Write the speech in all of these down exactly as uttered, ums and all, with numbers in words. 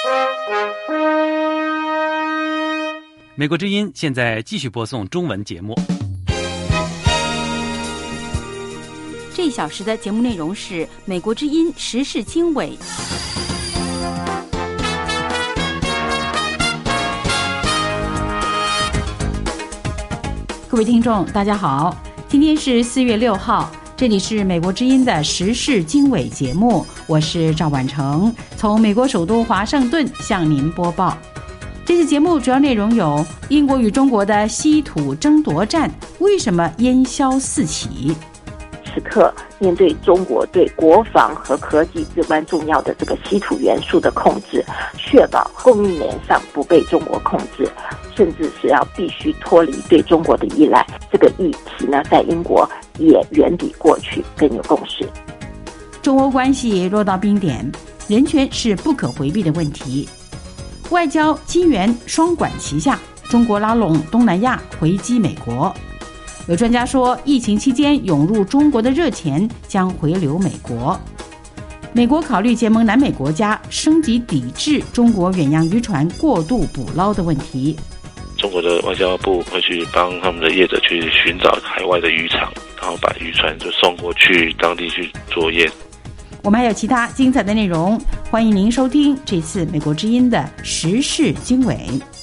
美国之音现在继续播送中文节目。 这一小时的节目内容是美国之音时事经纬。各位听众大家好，今天是四月六号，这里是美国之音的时事经纬节目，我是赵婉成，从美国首都华盛顿向您播报。这次节目主要内容有：英国与中国的稀土争夺战为什么烟消四起？ 此刻面对中国对国防和科技至关重要的这个稀土元素的控制，确保供应链上不被中国控制，甚至是要必须脱离对中国的依赖，这个议题呢，在英国也远比过去更有共识。 中欧关系落到冰点，人权是不可回避的问题。外交金援双管齐下，中国拉拢东南亚回击美国。有专家说，疫情期间涌入中国的热钱将回流美国。美国考虑结盟南美国家，升级抵制中国远洋渔船过度捕捞的问题。 中国的外交部会去帮他们的业者去寻找海外的渔场，然后把渔船就送过去当地去作业。 我们还有其他精彩的内容，欢迎您收听这次美国之音的时事经纬。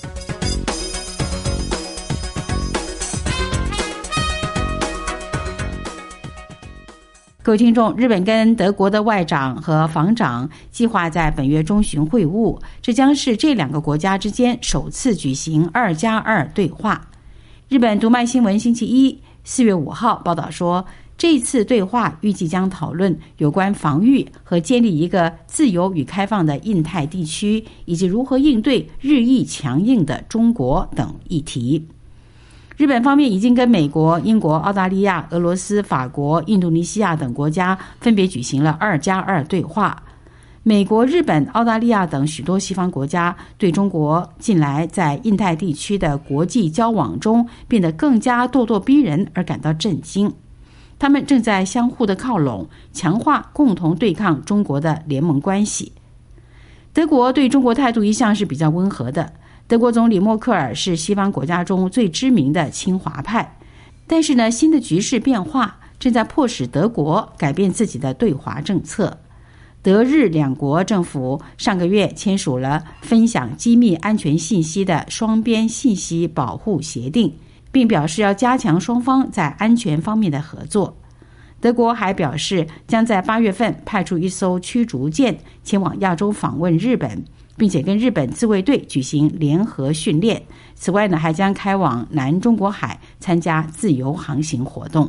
各位听众，日本跟德国的外长和防长计划在本月中旬会晤，这将是这两个国家之间首次举行二加二对话。日本读卖新闻星期一四月五号报道说，这次对话预计将讨论有关防御和建立一个自由与开放的印太地区，以及如何应对日益强硬的中国等议题。日本方面已经跟美国、英国、澳大利亚、俄罗斯、法国、印度尼西亚等国家分别举行了二加二对话。美国、日本、澳大利亚等许多西方国家对中国近来在印太地区的国际交往中变得更加咄咄逼人而感到震惊。他们正在相互的靠拢，强化共同对抗中国的联盟关系。德国对中国态度一向是比较温和的，德国总理默克尔是西方国家中最知名的亲华派，但是呢，新的局势变化正在迫使德国改变自己的对华政策。德日两国政府上个月签署了分享机密安全信息的双边信息保护协定，并表示要加强双方在安全方面的合作。德国还表示将在八月份派出一艘驱逐舰前往亚洲访问日本，并且跟日本自卫队举行联合训练。此外呢，还将开往南中国海参加自由航行活动。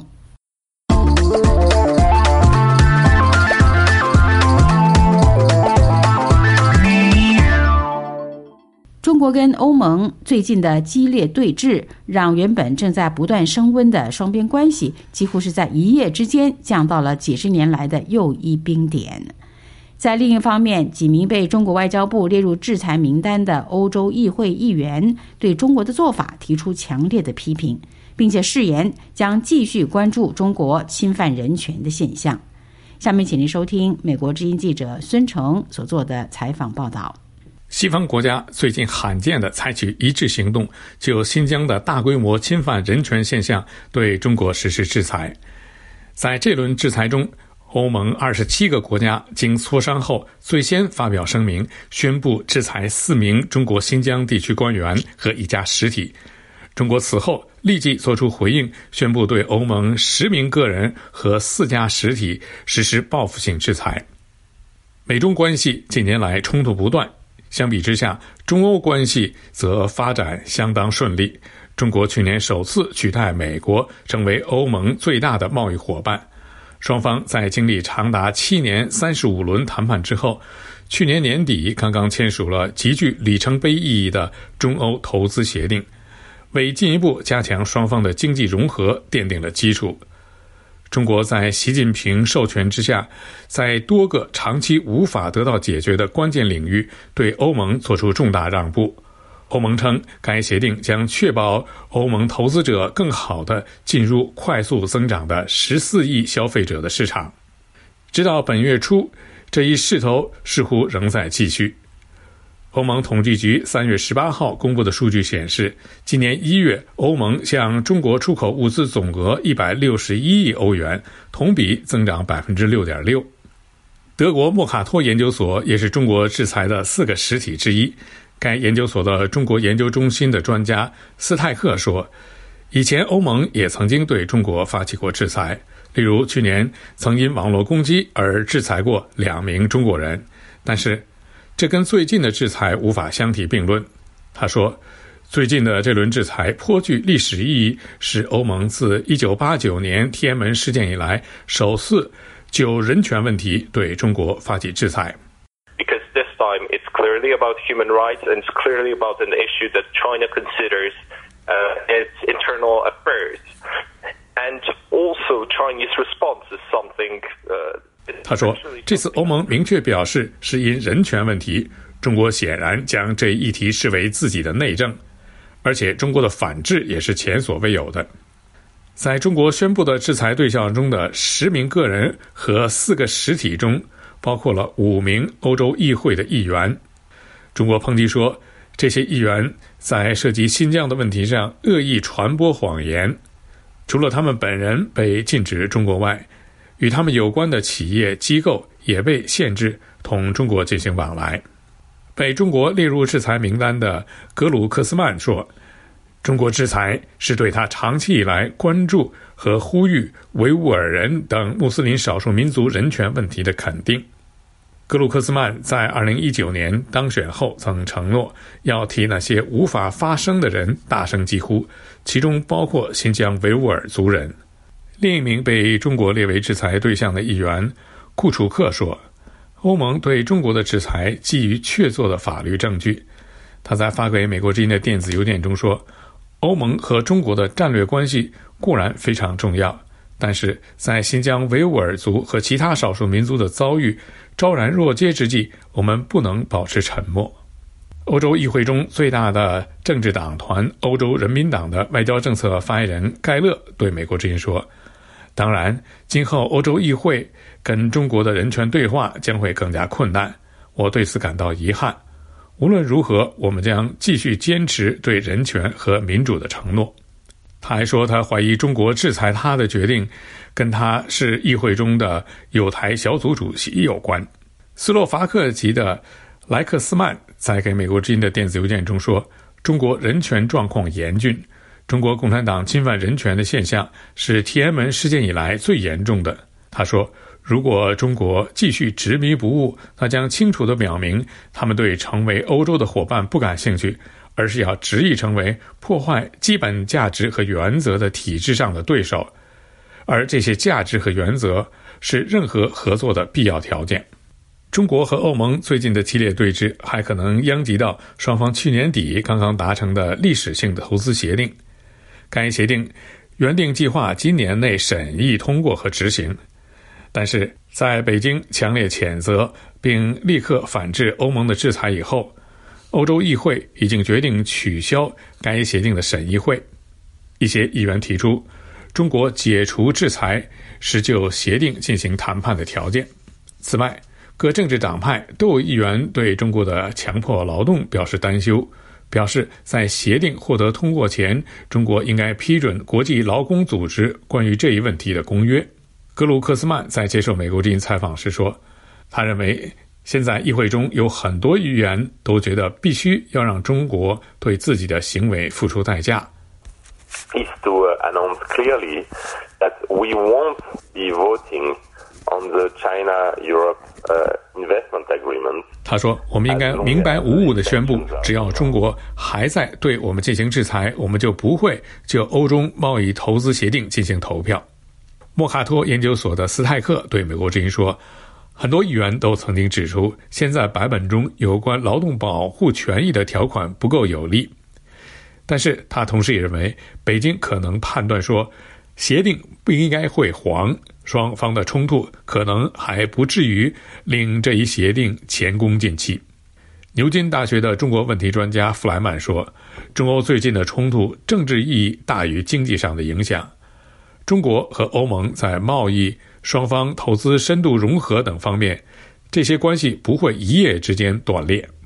中国跟欧盟最近的激烈对峙，让原本正在不断升温的双边关系几乎是在一夜之间降到了几十年来的又一冰点。在另一方面，几名被中国外交部列入制裁名单的欧洲议会议员对中国的做法提出强烈的批评，并且誓言将继续关注中国侵犯人权的现象。下面请您收听美国之音记者孙成所做的采访报道。 西方国家最近罕见地采取一致行动，就新疆的大规模侵犯人权现象对中国实施制裁。在这轮制裁中，欧盟二十七个国家经磋商后最先发表声明，宣布制裁四名中国新疆地区官员和一家实体。中国此后立即作出回应，宣布对欧盟十名个人和四家实体实施报复性制裁。美中关系近年来冲突不断，相比之下，中欧关系则发展相当顺利。中国去年首次取代美国成为欧盟最大的贸易伙伴。双方在经历长达七年三十五轮谈判之后，去年年底刚刚签署了极具里程碑意义的中欧投资协定，为进一步加强双方的经济融合奠定了基础。中国在习近平授权之下，在多个长期无法得到解决的关键领域对欧盟做出重大让步。欧盟称，该协定将确保欧盟投资者更好地进入快速增长的十四亿消费者的市场。直到本月初，这一势头似乎仍在继续。 欧盟统计局三月十八号公布的数据显示，今年一月，欧盟向中国出口物资总额一百六十一亿欧元，同比增长 百分之六点六。 德国莫卡托研究所也是中国制裁的四个实体之一。该研究所的中国研究中心的专家斯泰克说，以前欧盟也曾经对中国发起过制裁，例如去年曾因网络攻击而制裁过两名中国人，但是这跟最近的制裁无法相提并论。他说，最近的这轮制裁颇具历史意义，是欧盟自一九八九年天安门事件以来首次就人权问题对中国发起制裁。 Because this time it's clearly about human rights and it's clearly about an issue that China considers uh, its internal affairs. And also Chinese response is something... Uh, 他说，这次欧盟明确表示是因人权问题，中国显然将这一议题视为自己的内政，而且中国的反制也是前所未有的。在中国宣布的制裁对象中的十名个人和四个实体中，包括了五名欧洲议会的议员。中国抨击说，这些议员在涉及新疆的问题上恶意传播谎言，除了他们本人被禁止中国外，与他们有关的企业机构也被限制同中国进行往来。被中国列入制裁名单的格鲁克斯曼说，中国制裁是对他长期以来关注和呼吁维吾尔人等穆斯林少数民族人权问题的肯定。格鲁克斯曼在二零一九年当选后曾承诺要替那些无法发声的人大声疾呼，其中包括新疆维吾尔族人。另一名被中国列为制裁对象的议员库楚克说，欧盟对中国的制裁基于确凿的法律证据。他在发给美国之音的电子邮件中说，欧盟和中国的战略关系固然非常重要，但是在新疆维吾尔族和其他少数民族的遭遇昭然若揭之际，我们不能保持沉默。欧洲议会中最大的政治党团欧洲人民党的外交政策发言人盖勒对美国之音说，当然，今后欧洲议会跟中国的人权对话将会更加困难，我对此感到遗憾。无论如何，我们将继续坚持对人权和民主的承诺。他还说，他怀疑中国制裁他的决定跟他是议会中的友台小组主席有关。斯洛伐克籍的莱克斯曼在给美国之音的电子邮件中说，中国人权状况严峻，中国共产党侵犯人权的现象是天安门事件以来最严重的。他说，如果中国继续执迷不悟，那将清楚地表明他们对成为欧洲的伙伴不感兴趣，而是要执意成为破坏基本价值和原则的体制上的对手，而这些价值和原则是任何合作的必要条件。中国和欧盟最近的激烈对峙还可能殃及到双方去年底刚刚达成的历史性的投资协定。该协定原定计划今年内审议通过和执行，但是在北京强烈谴责并立刻反制欧盟的制裁以后，欧洲议会已经决定取消该协定的审议会。一些议员提出，中国解除制裁是就协定进行谈判的条件。此外，各政治党派都有议员对中国的强迫劳动表示担忧，表示在协定获得通过前，中国应该批准国际劳工组织关于这一问题的公约。格鲁克斯曼在接受美国之音采访时说，他认为现在议会中有很多议员都觉得必须要让中国对自己的行为付出代价。 Is to announce clearly that we won't be voting on the China-Europe uh, investment agreement. 他说，我们应该明白无误地宣布，只要中国还在对我们进行制裁，我们就不会就欧中贸易投资协定进行投票。莫卡托研究所的斯泰克对美国之音说，很多议员都曾经指出，现在版本中有关劳动保护权益的条款不够有力。但是他同时也认为，北京可能判断说，协定不应该会黄，双方的冲突可能还不至于令这一协定前功尽弃。牛津大学的中国问题专家弗莱曼说，中欧最近的冲突政治意义大于经济上的影响。中国和欧盟在贸易、双方投资深度融合等方面，这些关系不会一夜之间断裂。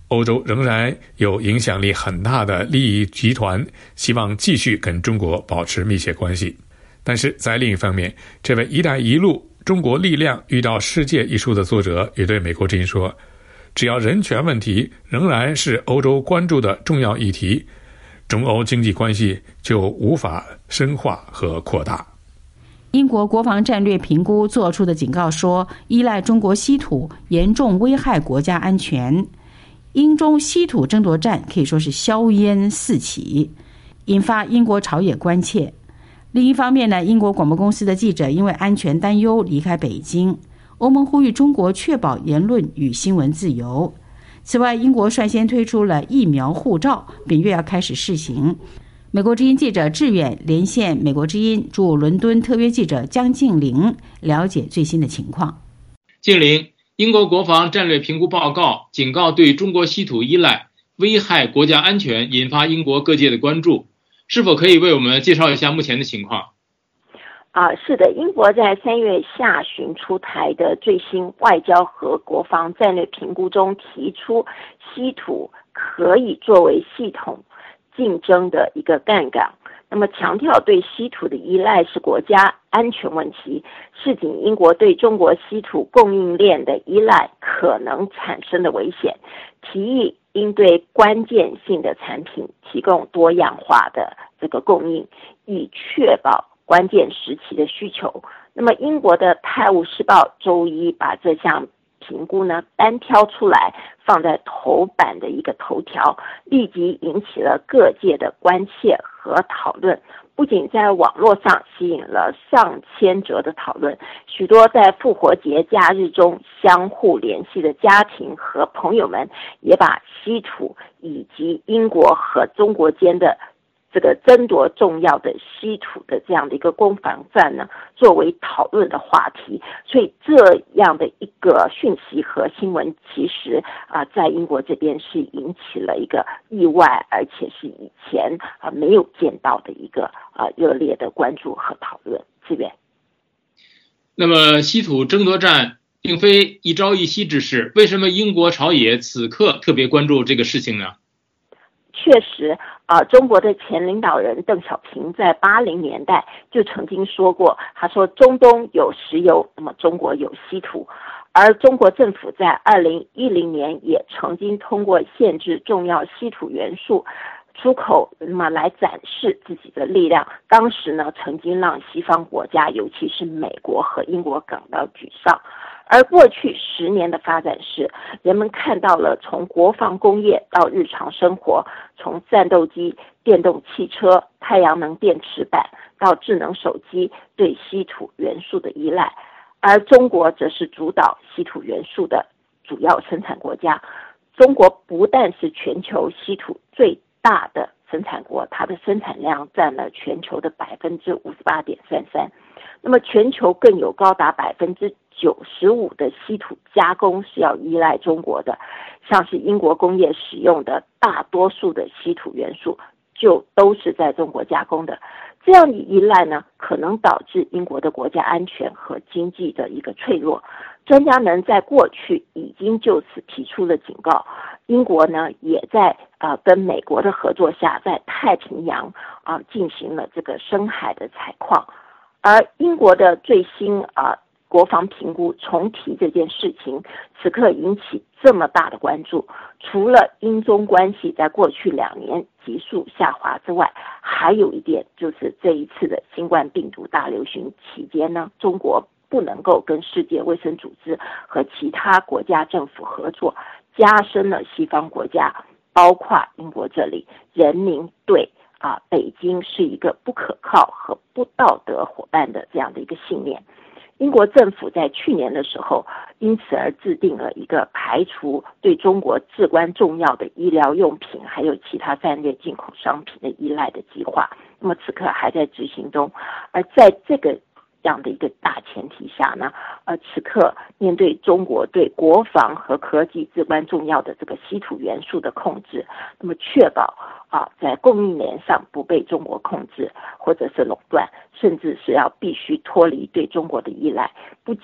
欧洲仍然有影响力很大的利益集团希望继续跟中国保持密切关系。但是在另一方面，这位一带一路中国力量遇到世界一书的作者也对美国之音说，只要人权问题仍然是欧洲关注的重要议题，中欧经济关系就无法深化和扩大。 英国国防战略评估做出的警告说，依赖中国稀土严重危害国家安全。英中稀土争夺战可以说是硝烟四起，引发英国朝野关切。另一方面呢，英国广播公司的记者因为安全担忧离开北京。欧盟呼吁中国确保言论与新闻自由。此外，英国率先推出了疫苗护照，本月要开始试行。美国之音记者志远连线美国之音驻伦敦特约记者江静玲，了解最新的情况。 静玲，英国国防战略评估报告警告对中国稀土依赖危害国家安全，引发英国各界的关注，是否可以为我们介绍一下目前的情况？ 啊，是的，英国在三月下旬出台的最新外交和国防战略评估中提出，稀土可以作为系统竞争的一个杠杆。那么强调对稀土的依赖是国家安全问题，示警英国对中国稀土供应链的依赖可能产生的危险，提议应对关键性的产品提供多样化的这个供应，以确保关键时期的需求。那么英国的《泰晤士报》周一把这项评估呢单挑出来，放在头版的一个头条，立即引起了各界的关切和讨论。不仅在网络上吸引了上千则的讨论，许多在复活节假日中相互联系的家庭和朋友们也把稀土以及英国和中国间的这个争夺重要的稀土的这样的一个攻防战呢，作为讨论的话题。所以这样的一个讯息和新闻，其实啊、呃，在英国这边是引起了一个意外，而且是以前啊、呃、没有见到的一个啊、呃、热烈的关注和讨论。志远， 那么稀土争夺战并非一朝一夕之事，为什么英国朝野此刻特别关注这个事情呢？ 确实啊、呃，中国的前领导人邓小平在八零年代就曾经说过，他说中东有石油，那么中国有稀土。而中国政府在二零一零年也曾经通过限制重要稀土元素出口，那么来展示自己的力量。当时呢，曾经让西方国家，尤其是美国和英国感到沮丧。而过去十年的发展是，人们看到了从国防工业到日常生活，从战斗机、电动汽车、太阳能电池板到智能手机对稀土元素的依赖。而中国则是主导稀土元素的主要生产国家。中国不但是全球稀土最大的生产国，它的生产量占了全球的百分之五十八点三三。那么全球更有高达百分之九十五的稀土加工是要依赖中国的，像是英国工业使用的大多数的稀土元素就都是在中国加工的。这样的依赖呢，可能导致英国的国家安全和经济的一个脆弱。专家们在过去已经就此提出了警告。英国呢，也在呃跟美国的合作下，在太平洋啊、呃、进行了这个深海的采矿。而英国的最新啊、呃、国防评估重提这件事情，此刻引起这么大的关注，除了英中关系在过去两年急速下滑之外，还有一点就是这一次的新冠病毒大流行期间呢，中国不能够跟世界卫生组织和其他国家政府合作，加深了西方国家，包括英国这里人民对啊北京是一个不可靠和不道德伙伴的这样的一个信念。英国政府在去年的时候因此而制定了一个排除对中国至关重要的医疗用品还有其他战略进口商品的依赖的计划，那么此刻还在执行中。而在这个这样的一个大前提下呢，呃，此刻面对中国对国防和科技至关重要的这个稀土元素的控制，那么确保啊在供应链上不被中国控制或者是垄断，甚至是要必须脱离对中国的依赖，不仅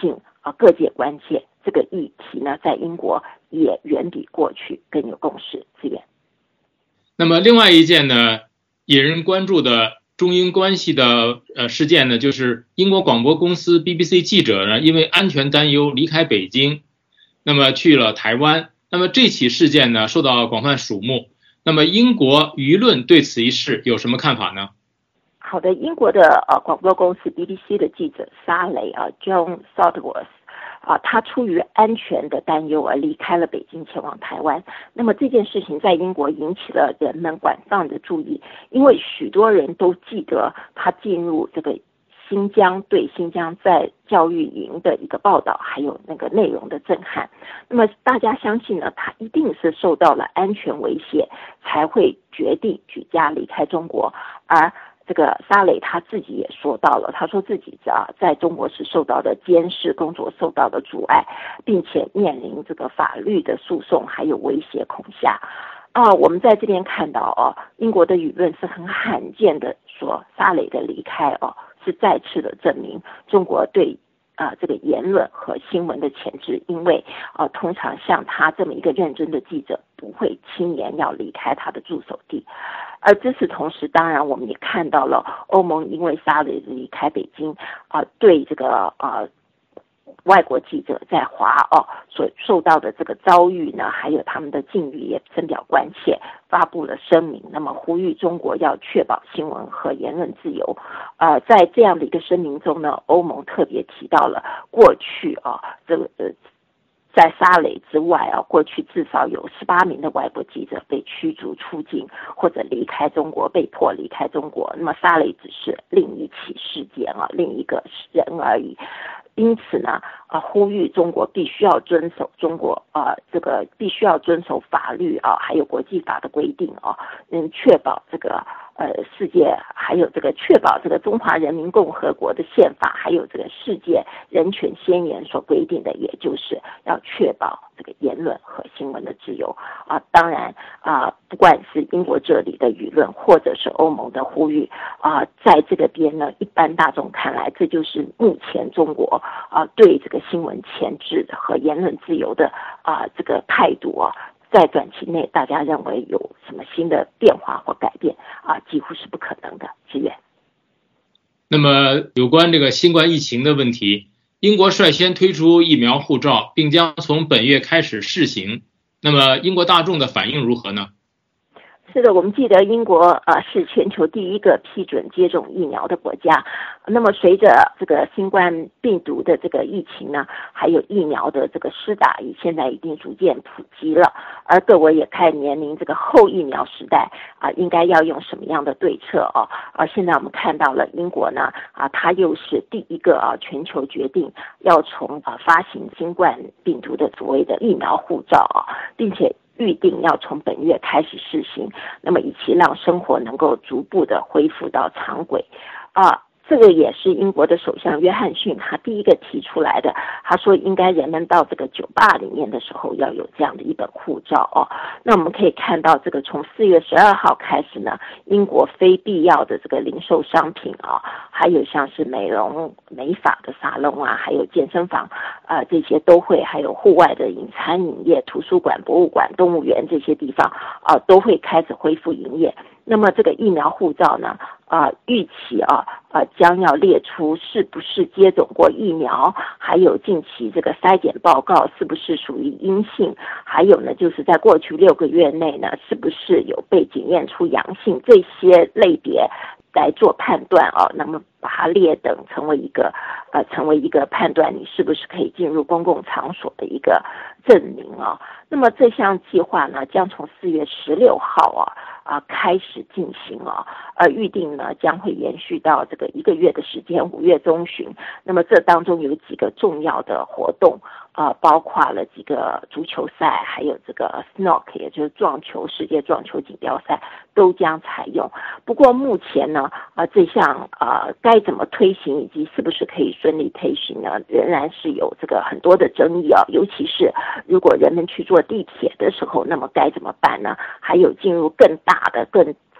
啊各界关切，这个议题呢在英国也远比过去更有共识。资源。 那么另外一件呢引人关注的中英关系的呃事件呢，就是英国广播公司 B B C 记者呢因为安全担忧离开北京，那么去了台湾。那么这起事件呢受到广泛瞩目，那么英国舆论对此一事有什么看法呢？ 好的，英国的呃广播公司 B B C 的记者沙雷啊 John Saltworth 啊，他出于安全的担忧而离开了北京，前往台湾。那么这件事情在英国引起了人们广泛的注意，因为许多人都记得他进入这个新疆对新疆在教育营的一个报道，还有那个内容的震撼。那么大家相信呢，他一定是受到了安全威胁，才会决定举家离开中国。而这个沙雷他自己也说到了，他说自己啊在中国是受到的监视，工作受到的阻碍，并且面临这个法律的诉讼，还有威胁恐吓。啊，我们在这边看到哦，英国的舆论是很罕见的说沙雷的离开哦，是再次的证明中国对啊、呃、这个言论和新闻的钳制，因为啊、呃、通常像他这么一个认真的记者不会轻言要离开他的驻守地。而与此同时，当然我们也看到了欧盟因为沙雷离开北京啊、呃，对这个啊。呃外国记者在华哦所受到的这个遭遇呢，还有他们的境遇也深表关切，发布了声明，那么呼吁中国要确保新闻和言论自由。呃，在这样的一个声明中呢，欧盟特别提到了过去啊这个呃。在沙雷之外啊，过去至少有十八名的外国记者被驱逐出境或者离开中国，被迫离开中国。那么沙雷只是另一起事件啊，另一个人而已。因此呢，啊，呼吁中国必须要遵守中国啊，这个必须要遵守法律啊，还有国际法的规定啊，嗯，确保这个呃世界还有这个确保这个中华人民共和国的宪法，还有这个世界人权宣言所规定的，也就是要确保这个言论和新闻的自由啊。当然啊，不管是英国这里的舆论，或者是欧盟的呼吁啊，在这个边呢，一般大众看来，这就是目前中国啊对这个新闻钳制和言论自由的啊这个态度啊，在短期内大家认为有什么新的变化或改变啊，几乎是不可能的。志远。 那么有关这个新冠疫情的问题，英国率先推出疫苗护照，并将从本月开始试行。那么英国大众的反应如何呢？ 是的，我们记得英国呃是全球第一个批准接种疫苗的国家。那么随着这个新冠病毒的这个疫情呢，还有疫苗的这个施打，现在已经逐渐普及了，而各国也开始面临这个后疫苗时代啊、呃，应该要用什么样的对策哦？而现在我们看到了英国呢啊，它又是第一个啊全球决定要从啊发行新冠病毒的所谓的疫苗护照啊，并且预定要从本月开始试行，那么以期让生活能够逐步的恢复到常轨啊。这个也是英国的首相约翰逊他第一个提出来的，他说应该人们到这个酒吧里面的时候要有这样的一本护照哦。那我们可以看到，这个从四月十二号开始呢，英国非必要的这个零售商品啊，还有像是美容美发的沙龙啊，还有健身房啊、呃，这些都会，还有户外的饮餐饮业、图书馆、博物馆、动物园这些地方啊、呃，都会开始恢复营业。那么这个疫苗护照呢，啊、呃，预期啊，呃，将要列出是不是接种过疫苗，还有近期这个筛检报告是不是属于阴性，还有呢，就是在过去六个月内呢，是不是有被检验出阳性，这些类别来做判断啊。那么把它列等成为一个呃，成为一个判断你是不是可以进入公共场所的一个证明啊。那么这项计划呢，将从四月十六号啊。啊，开始进行啊，而预定呢将会延续到这个一个月的时间，五月中旬。那么这当中有几个重要的活动啊，包括了几个足球赛，还有这个 Snooker， 也就是撞球世界撞球锦标赛都将采用。不过目前呢，啊这项啊该怎么推行以及是不是可以顺利推行呢，仍然是有这个很多的争议啊。尤其是如果人们去坐地铁的时候，那么该怎么办呢？还有进入更大的、更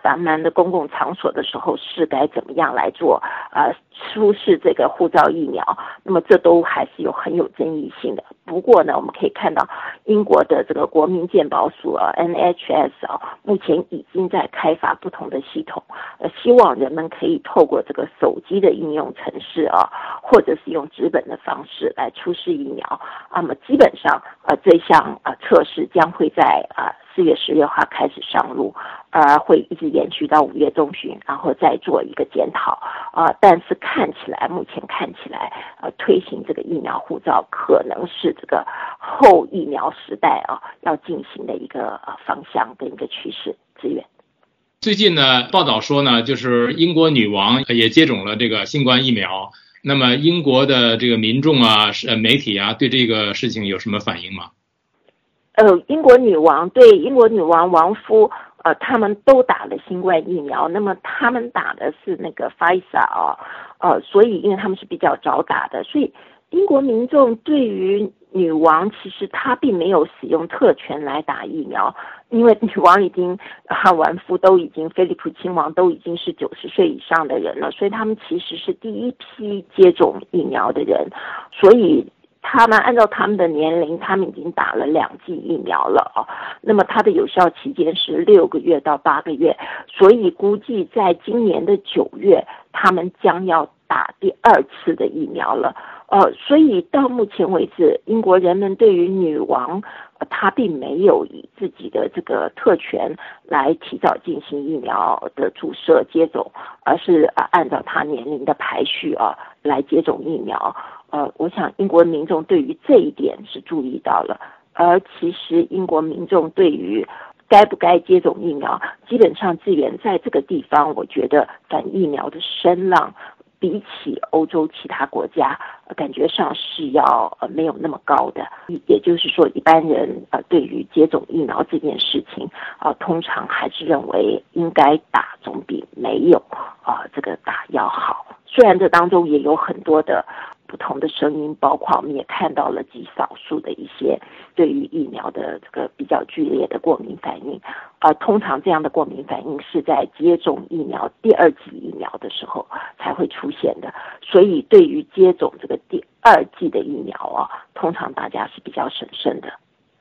繁忙的公共场所的时候是该怎么样来做呃出示这个护照疫苗，那么这都还是有很有争议性的。不过呢，我们可以看到英国的这个国民健保署啊 N H S 啊，目前已经在开发不同的系统，呃，希望人们可以透过这个手机的应用程式啊，或者是用纸本的方式来出示疫苗。那么基本上呃这项呃测试将会在啊四月十六号开始上路，呃，会一直延续到五月中旬，然后再做一个检讨啊、呃。但是看起来，目前看起来，呃，推行这个疫苗护照可能是这个后疫苗时代啊要进行的一个呃方向跟一个趋势。资源。 最近呢，报道说呢，就是英国女王也接种了这个新冠疫苗。那么，英国的这个民众啊、呃媒体啊，对这个事情有什么反应吗？ 呃，英国女王对英国女王王夫，呃，他们都打了新冠疫苗，那么他们打的是那个 Pfizer 啊，呃，所以因为他们是比较早打的，所以英国民众对于女王其实她并没有使用特权来打疫苗，因为女王已经哈王夫都已经菲利普亲王都已经是九十岁以上的人了，所以他们其实是第一批接种疫苗的人，所以他们按照他们的年龄，他们已经打了两剂疫苗了啊。那么它的有效期间是六个月到八个月，所以估计在今年的九月，他们将要打第二次的疫苗了。呃，所以到目前为止，英国人们对于女王，呃、她并没有以自己的这个特权来提早进行疫苗的注射接种，而是呃按照她年龄的排序啊来接种疫苗。呃，我想英国民众对于这一点是注意到了，而其实英国民众对于该不该接种疫苗，基本上资源在这个地方，我觉得反疫苗的声浪比起欧洲其他国家，呃、感觉上是要呃没有那么高的。也就是说，一般人呃对于接种疫苗这件事情，啊、呃，通常还是认为应该打总比没有啊、呃、这个打要好。虽然这当中也有很多的不同的声音，包括我们也看到了极少数的一些对于疫苗的这个比较剧烈的过敏反应，呃，通常这样的过敏反应是在接种疫苗第二剂疫苗的时候才会出现的，所以对于接种这个第二剂的疫苗啊，通常大家是比较审慎的。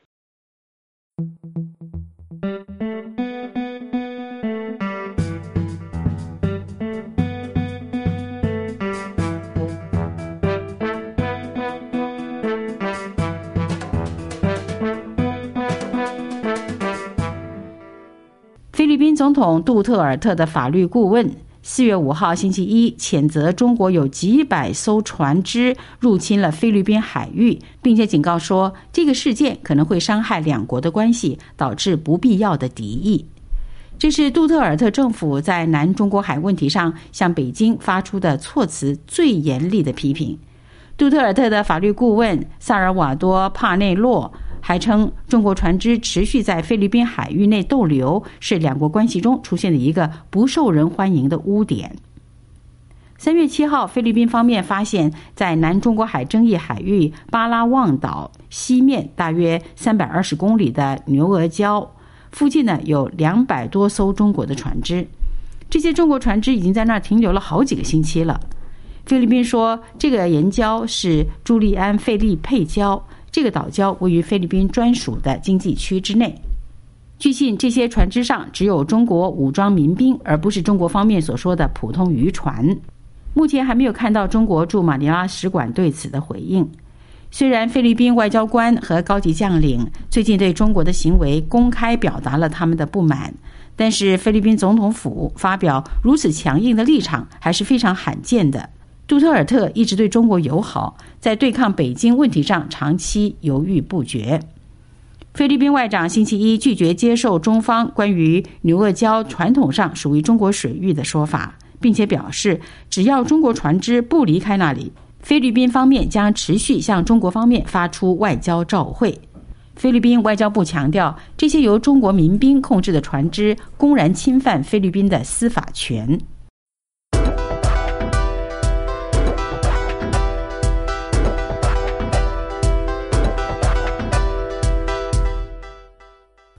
菲律宾总统杜特尔特的法律顾问四月五号星期一谴责中国有几百艘船只入侵了菲律宾海域，并且警告说这个事件可能会伤害两国的关系，导致不必要的敌意。这是杜特尔特政府在南中国海问题上向北京发出的措辞最严厉的批评。杜特尔特的法律顾问萨尔瓦多·帕内洛还称，中国船只持续在菲律宾海域内逗留，是两国关系中出现的一个不受人欢迎的污点。三月七号，菲律宾方面发现，在南中国海争议海域巴拉望岛西面大约三百二十公里的牛峨礁附近呢，有两百多艘中国的船只。这些中国船只已经在那儿停留了好几个星期了。菲律宾说，这个岩礁是朱利安·费利佩礁。这个岛礁位于菲律宾专属的经济区之内。据信，这些船只上只有中国武装民兵，而不是中国方面所说的普通渔船。目前还没有看到中国驻马尼拉使馆对此的回应。虽然菲律宾外交官和高级将领最近对中国的行为公开表达了他们的不满，但是菲律宾总统府发表如此强硬的立场还是非常罕见的。杜特尔特一直对中国友好，在对抗北京问题上长期犹豫不决。菲律宾外长星期一拒绝接受中方关于牛峨礁传统上属于中国水域的说法，并且表示只要中国船只不离开那里，菲律宾方面将持续向中国方面发出外交照会。菲律宾外交部强调，这些由中国民兵控制的船只公然侵犯菲律宾的司法权。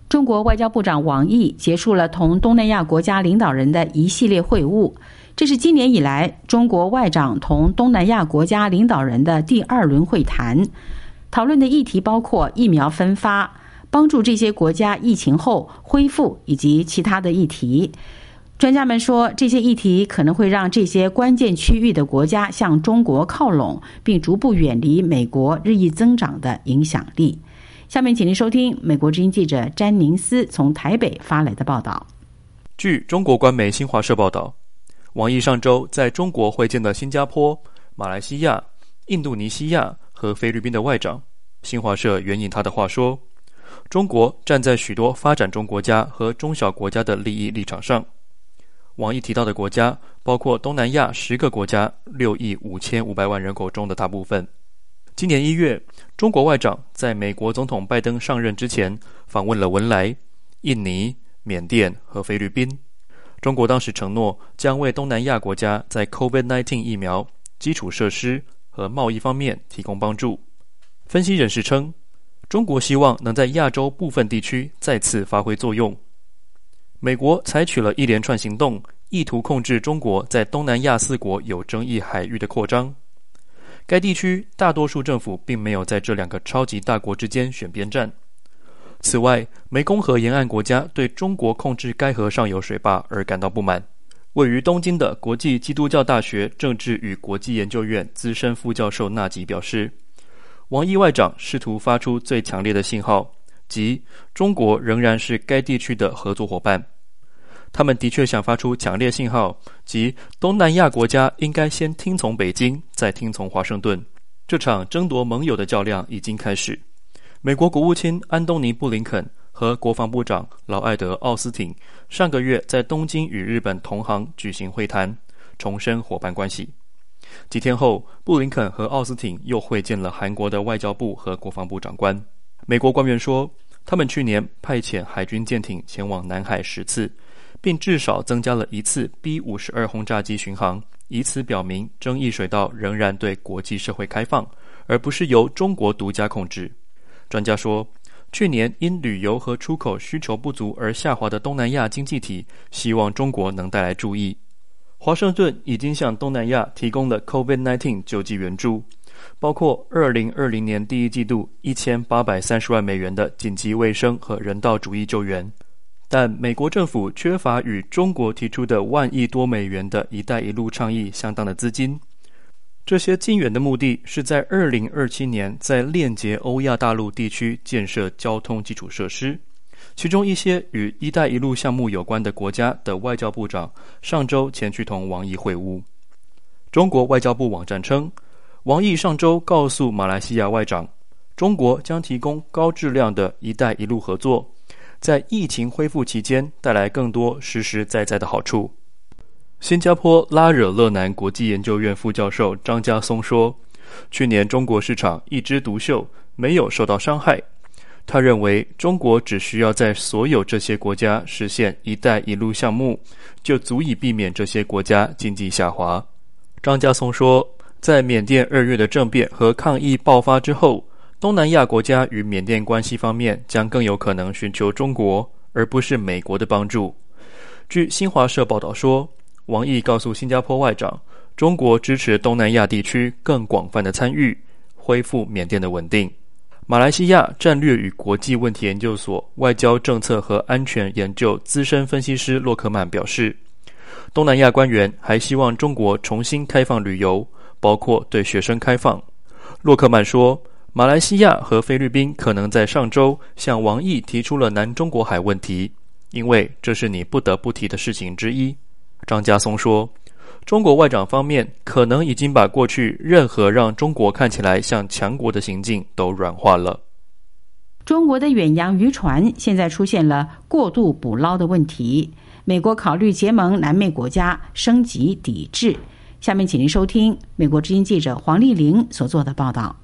中国外交部长王毅结束了同东南亚国家领导人的一系列会晤，这是今年以来中国外长同东南亚国家领导人的第二轮会谈。讨论的议题包括疫苗分发、帮助这些国家疫情后恢复以及其他的议题。专家们说，这些议题可能会让这些关键区域的国家向中国靠拢，并逐步远离美国日益增长的影响力。下面请您收听美国之音记者詹宁斯从台北发来的报道。 据中国官媒新华社报道，王毅上周在中国会见了新加坡、马来西亚、印度尼西亚和菲律宾的外长。新华社援引他的话说，中国站在许多发展中国家和中小国家的利益立场上。王毅提到的国家包括东南亚十个国家六亿五千五百万人口中的大部分。今年一月，中国外长在美国总统拜登上任之前访问了文莱、印尼、缅甸和菲律宾。中国当时承诺将为东南亚国家在 COVID 十九 疫苗、基础设施和贸易方面提供帮助。分析人士称，中国希望能在亚洲部分地区再次发挥作用。美国采取了一连串行动，意图控制中国在东南亚四国有争议海域的扩张。该地区大多数政府并没有在这两个超级大国之间选边站。此外，湄公河沿岸国家对中国控制该河上游水坝而感到不满。位于东京的国际基督教大学政治与国际研究院资深副教授纳吉表示，王毅外长试图发出最强烈的信号，即中国仍然是该地区的合作伙伴。他们的确想发出强烈信号，即东南亚国家应该先听从北京，再听从华盛顿。这场争夺盟友的较量已经开始。美国国务卿安东尼·布林肯和国防部长劳埃德·奥斯汀上个月在东京与日本同行举行会谈，重申伙伴关系。几天后，布林肯和奥斯汀又会见了韩国的外交部和国防部长官。美国官员说，他们去年派遣海军舰艇前往南海十次，并至少增加了一次 B 五十二 轰炸机巡航，以此表明争议水道仍然对国际社会开放，而不是由中国独家控制。专家说，去年因旅游和出口需求不足而下滑的东南亚经济体，希望中国能带来注意。华盛顿已经向东南亚提供了 COVID 十九 救济援助，包括二零二零年第一季度一千八百三十万美元的紧急卫生和人道主义救援。但美国政府缺乏与中国提出的万亿多美元的一带一路倡议相当的资金。这些金援的目的是在二零二七年在链接欧亚大陆地区建设交通基础设施。其中一些与一带一路项目有关的国家的外交部长上周前去同王毅会晤。中国外交部网站称，王毅上周告诉马来西亚外长，中国将提供高质量的一带一路合作，在疫情恢复期间带来更多实实在在的好处。新加坡拉惹勒南国际研究院副教授张家松说，去年中国市场一枝独秀，没有受到伤害。他认为中国只需要在所有这些国家实现一带一路项目，就足以避免这些国家经济下滑。张家松说，在缅甸二月的政变和抗议爆发之后，东南亚国家与缅甸关系方面将更有可能寻求中国而不是美国的帮助。据新华社报道说，王毅告诉新加坡外长，中国支持东南亚地区更广泛的参与，恢复缅甸的稳定。马来西亚战略与国际问题研究所外交政策和安全研究资深分析师洛克曼表示，东南亚官员还希望中国重新开放旅游，包括对学生开放。洛克曼说，马来西亚和菲律宾可能在上周向王毅提出了南中国海问题，因为这是你不得不提的事情之一。张家松说，中国外长方面可能已经把过去任何让中国看起来像强国的行径都软化了。 中国的远洋渔船现在出现了过度捕捞的问题，美国考虑结盟南美国家，升级抵制。下面请您收听美国之音记者黄丽玲所做的报道。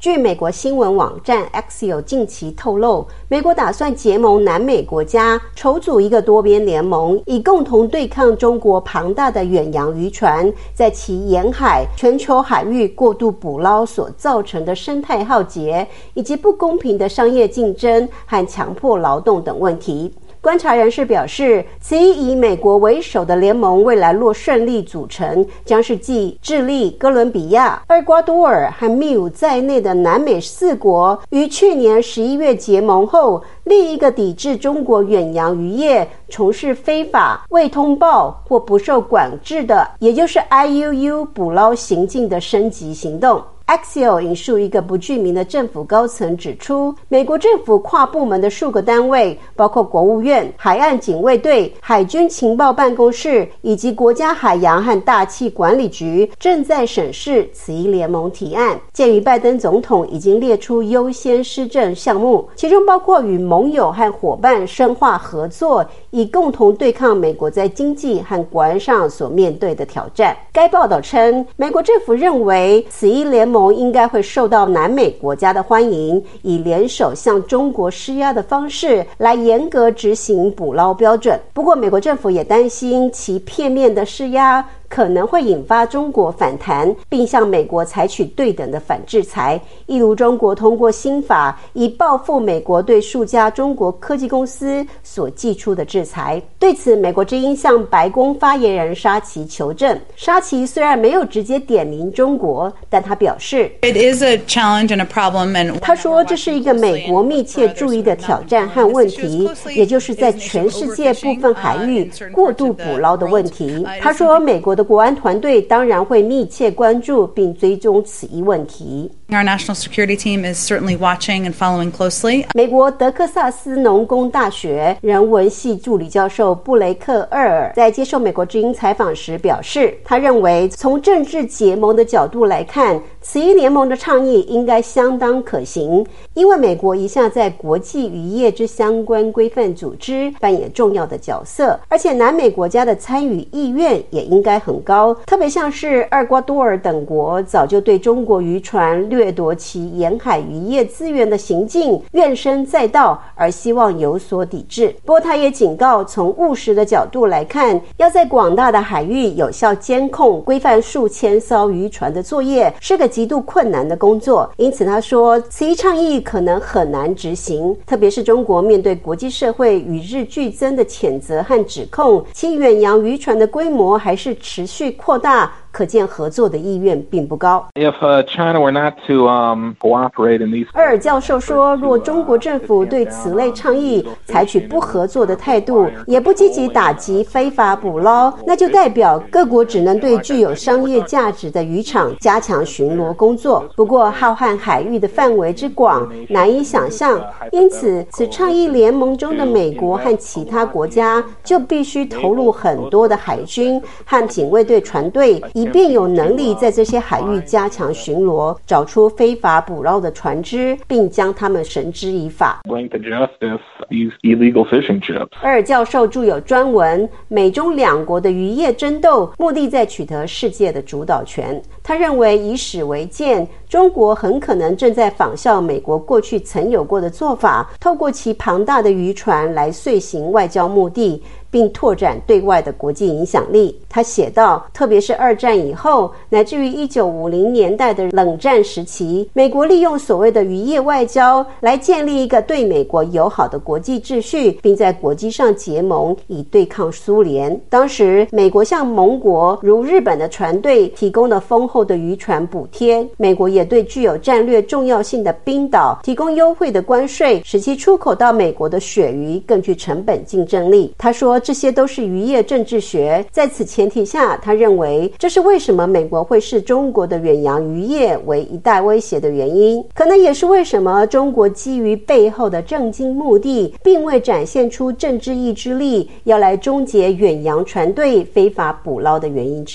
据美国新闻网站 Axios 近期透露，美国打算结盟南美国家，筹组一个多边联盟，以共同对抗中国庞大的远洋渔船在其沿海、全球海域过度捕捞所造成的生态浩劫，以及不公平的商业竞争和强迫劳动等问题。观察人士表示，此一以美国为首的联盟未来若顺利组成，将是继智利、哥伦比亚、厄瓜多尔和秘鲁在内的南美四国于去年十一月结盟后，另一个抵制中国远洋渔业从事非法、未通报或不受管制的，也就是 I U U 捕捞行径的升级行动。Axios 引述一个不具名的政府高层指出，美国政府跨部门的数个单位，包括国务院、海岸警卫队、海军情报办公室以及国家海洋和大气管理局，正在审视此一联盟提案。鉴于拜登总统已经列出优先施政项目，其中包括与盟友和伙伴深化合作，以共同对抗美国在经济和国安上所面对的挑战。该报道称，美国政府认为此一联盟应该会受到南美国家的欢迎，以联手向中国施压的方式来严格执行捕捞标准。不过美国政府也担心其片面的施压可能会引发中国反弹，并向美国采取对等的反制裁，例如中国通过新法以报复美国对数家中国科技公司所寄出的制裁。对此，美国之音向白宫发言人沙奇求证。沙奇虽然没有直接点名中国，但他表示 It is a challenge and a problem, and 他说这是一个美国密切注意的挑战和问题，也就是在全世界部分海域过度捕捞的问题。他说美国的国安团队当然会密切关注并追踪此一问题。 Our national security team is certainly watching and following closely. 美国德克萨斯农工大学人文系助理教授布雷克·厄尔在接受美国之音采访时表示，他认为从政治结盟的角度来看，此一联盟的倡议应该相当可行，因为美国一向在国际渔业之相关规范组织扮演重要的角色，而且南美国家的参与意愿也应该很高，特别像是厄瓜多尔等国早就对中国渔船掠夺其沿海渔业资源的行径怨声载道，而希望有所抵制。不过他也警告，从务实的角度来看，要在广大的海域有效监控规范数千艘渔船的作业是个极度困难的工作，因此他说此一倡议可能很难执行，特别是中国面对国际社会与日俱增的谴责和指控，其远洋渔船的规模还是持续扩大，可见合作的意愿并不高。 If uh, China were not to um, cooperate in these... 厄尔教授说，若中国政府对此类倡议采取不合作的态度，也不积极打击非法捕捞，那就代表各国只能对具有商业价值的渔场加强巡逻工作。不过浩瀚海域的范围之广难以想象，因此此倡议联盟中的美国和其他国家就必须投入很多的海军和警卫队船队，以便有能力在这些海域加强巡逻，找出非法捕捞的船只，并将他们绳之以法。 Bring to justice these illegal fishing ships. 厄尔教授著有专文《美中两国的渔业争斗》，目的在取得世界的主导权。他认为以史为鉴，中国很可能正在仿效美国过去曾有过的做法，透过其庞大的渔船来遂行外交目的，并拓展对外的国际影响力。他写道，特别是二战以后乃至于一九五零年代的冷战时期，美国利用所谓的渔业外交来建立一个对美国友好的国际秩序，并在国际上结盟以对抗苏联。当时美国向盟国如日本的船队提供了丰厚的渔船补贴，美国也对具有战略重要性的冰岛提供优惠的关税，使其出口到美国的鳕鱼更具成本竞争力。他说这些都是渔业政治学，在此前提下，他认为这是为什么美国会视中国的远洋渔业为一大威胁的原因，可能也是为什么中国基于背后的政经目的，并未展现出政治意志力，要来终结远洋船队非法捕捞的原因之一。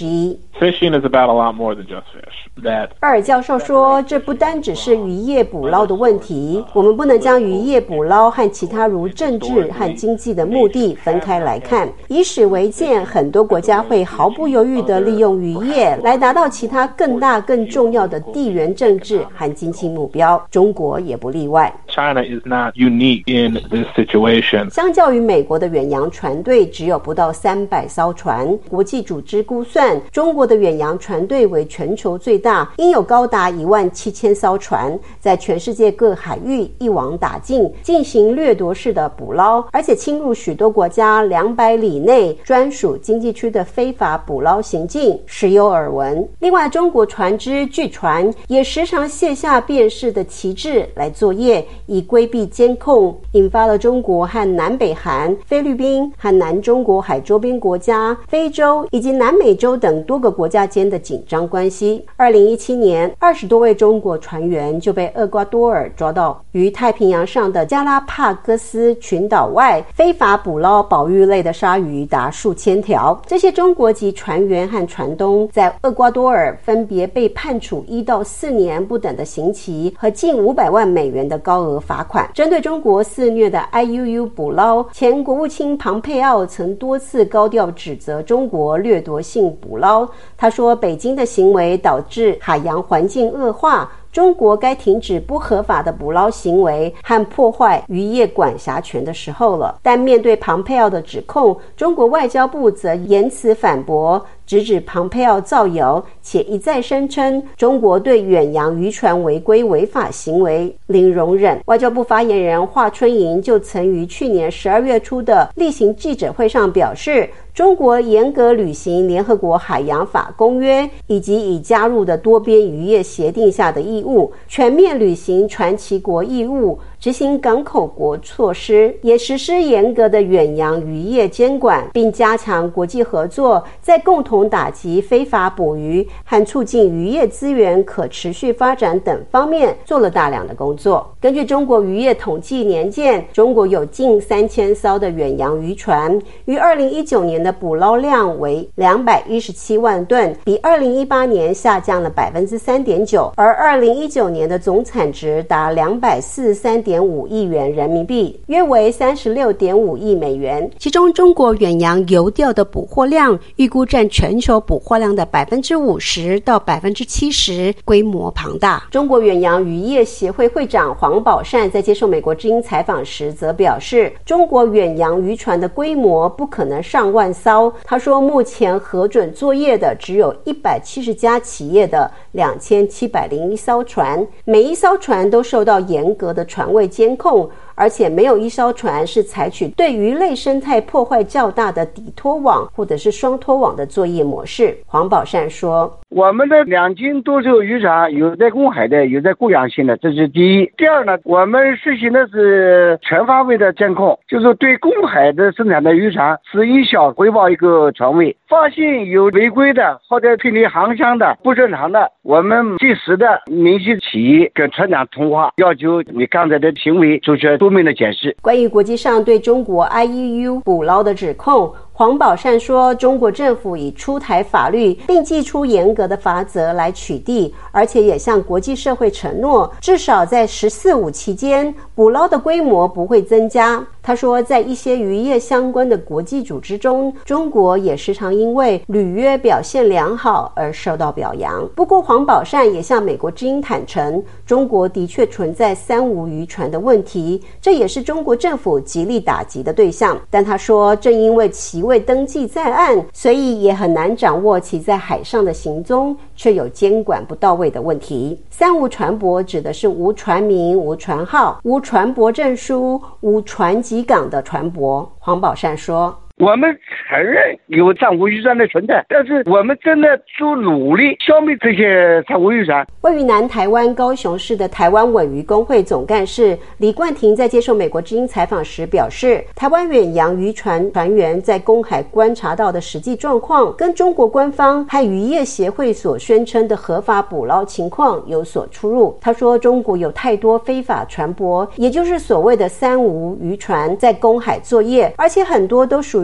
Fishing is about a lot more than just fish. That 二尔教授说，这不单只是渔业捕捞的问题，我们不能将渔业捕捞和其他如政治和经济的目的分开来看。以史为鉴，很多国家会毫不犹豫地利用渔业来达到其他更大更重要的地缘政治和经济目标，中国也不例外。 China is not unique in this situation. 相较于美国的远洋船队只有不到三百艘船，国际组织估算，中国的远洋船队为全球最大，应有高达一万七千艘船，在全世界各海域一网打尽，进行掠夺式的捕捞，而且侵入许多国家两百里内专属经济区的非法捕捞行径时有耳闻。另外，中国船只巨船也时常卸下辨识的旗帜来作业，以规避监控，引发了中国和南北韩、菲律宾和南中国海周边国家、非洲以及南美洲等多个国家间的紧张关系。二零一七年，二十多位中国船员就被厄瓜多尔抓到于太平洋上的加拉帕戈斯群岛外非法捕捞保育类的鲨鱼达数千条。这些中国籍船员和船东在厄瓜多尔分别被判处一到四年不等的刑期和近五百万美元的高额罚款。针对中国肆虐的 I U U 捕捞，前国务卿庞佩奥曾多次高调指责中国掠夺性捕捞。他说，北京的行为导致海洋环境恶化，中国该停止不合法的捕捞行为和破坏渔业管辖权的时候了。但面对庞佩奥的指控，中国外交部则言辞反驳，直指庞佩奥造谣，且一再声称中国对远洋渔船违规违法行为零容忍。外交部发言人华春莹就曾于去年十二月初的例行记者会上表示，中国严格履行联合国海洋法公约以及已加入的多边渔业协定下的义务，全面履行传旗国义务，执行港口国措施，也实施严格的远洋渔业监管，并加强国际合作，在共同打击非法捕鱼和促进渔业资源可持续发展等方面做了大量的工作。根据中国渔业统计年鉴，中国有近三千艘的远洋渔船，于二零一九年的捕捞量为两百一十七万吨，比二零一八年下降了百分之三点九，而二零一九年的总产值达两百四十三点五亿元人民币，约为三十六点五亿美元。其中，中国远洋游钓的捕获量预估占全球捕获量的百分之五十到百分之七十，规模庞大。中国远洋渔业协会会长黄宝善在接受美国之音采访时则表示，中国远洋渔船的规模不可能上万艘。他说，目前核准作业的只有一百七十家企业的两千七百零一艘船，每一艘船都受到严格的船位监控，而且没有一艘船是采取对鱼类生态破坏较大的底拖网或者是双拖网的作业模式。黄宝善说， 我们的两栖多艘渔船有在公海的，有在过洋性的，这是第一。第二呢，我们实行的是全方位的监控，就是对公海的生产的渔船是一小回报一个船位，发现有违规的或者偏离航向的不正常的，我们及时的联系企业跟船长通话，要求你刚才的行为做出多面的解释。 关于国际上对中国 I U U 捕捞的指控，黄宝善说，中国政府已出台法律，并祭出严格的罚则来取缔，而且也向国际社会承诺，至少在十四五期间，捕捞的规模不会增加。他说，在一些渔业相关的国际组织中，中国也时常因为履约表现良好而受到表扬。不过，黄宝善也向美国之音坦诚，中国的确存在三无渔船的问题，这也是中国政府极力打击的对象。但他说，正因为其未登记在案，所以也很难掌握其在海上的行踪，却有监管不到位的问题。三无船舶指的是无船名、无船号、无船舶证书、无船籍港的船舶。黄宝善说， 我们承认有三无渔船的存在，但是我们真的做努力消灭这些三无渔船。 位于南台湾高雄市的台湾稳渔工会总干事李冠廷在接受美国之音采访时表示，台湾远洋渔船船员在公海观察到的实际状况，跟中国官方和渔业协会所宣称的合法捕捞情况有所出入。他说，中国有太多非法船舶，也就是所谓的三无渔船在公海作业，而且很多都属于